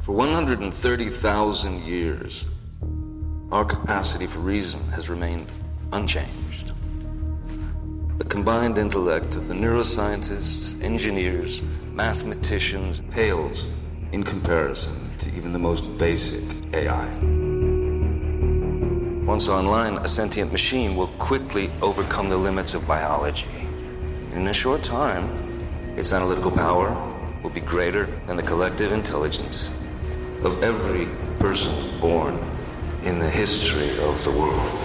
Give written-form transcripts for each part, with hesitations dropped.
For 130,000 years, our capacity for reason has remained unchanged. The combined intellect of the neuroscientists, engineers, mathematicians pales in comparison to even the most basic AI. Once online, a sentient machine will quickly overcome the limits of biology. In a short time, its analytical power will be greater than the collective intelligence of every person born in the history of the world.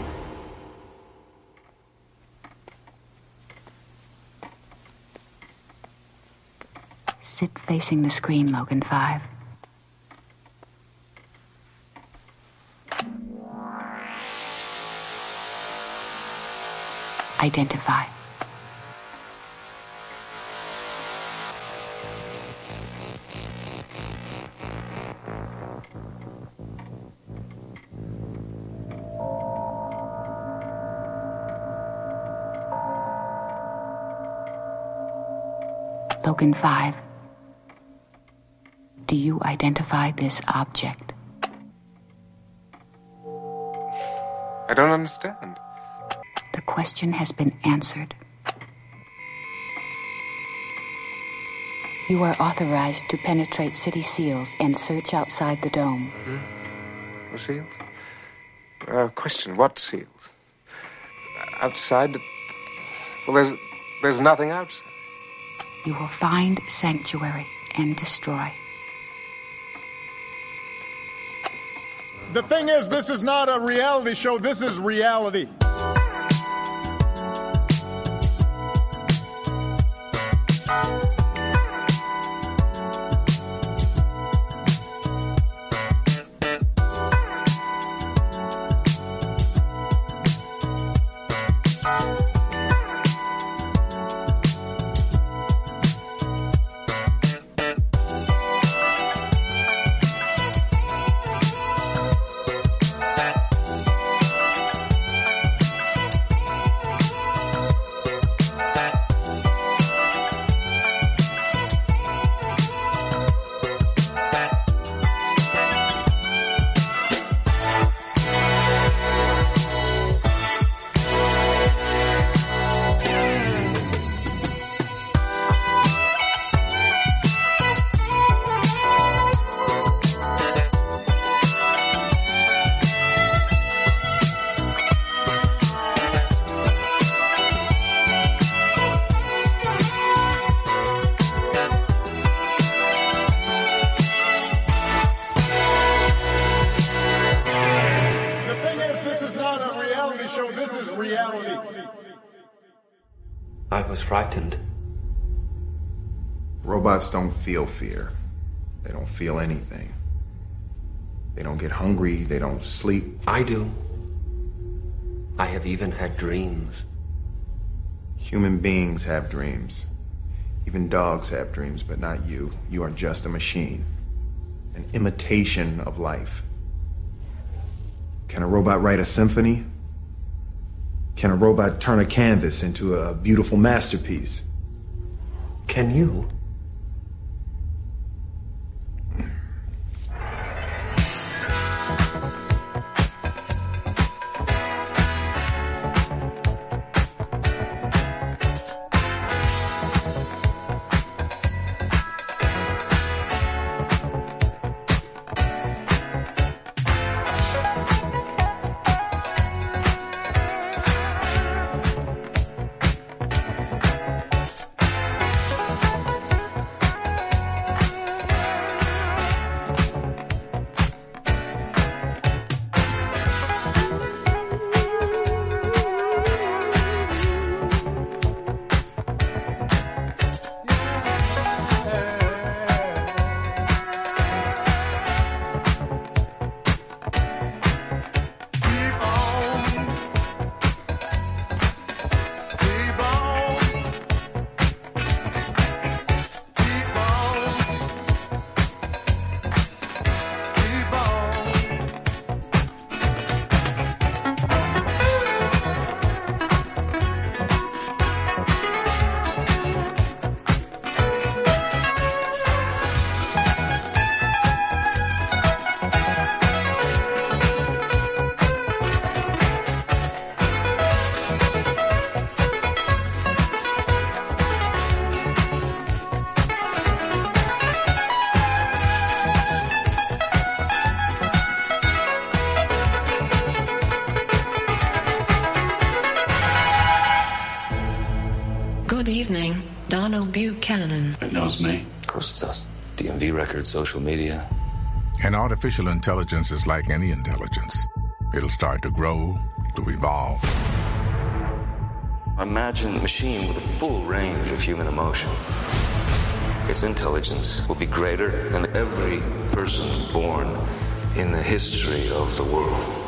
Sit facing the screen, Logan 5. Identify. Logan 5. Do you identify this object? I don't understand. The question has been answered. You are authorized to penetrate city seals and search outside the dome. Mm-hmm. Seals? Question, what seals? Outside? Well, there's nothing outside. You will find sanctuary and destroy. The thing is, this is not a reality show, this is reality. I was frightened. Robots don't feel fear. They don't feel anything. They don't get hungry. They don't sleep. I do. I have even had dreams. Human beings have dreams. Even dogs have dreams, but not you. You are just a machine. An imitation of life. Can a robot write a symphony? Can a robot turn a canvas into a beautiful masterpiece? Can you? Good evening, Donald Buchanan. It knows me. Of course it does. DMV records, social media. And artificial intelligence is like any intelligence. It'll start to grow, to evolve. Imagine a machine with a full range of human emotion. Its intelligence will be greater than every person born in the history of the world.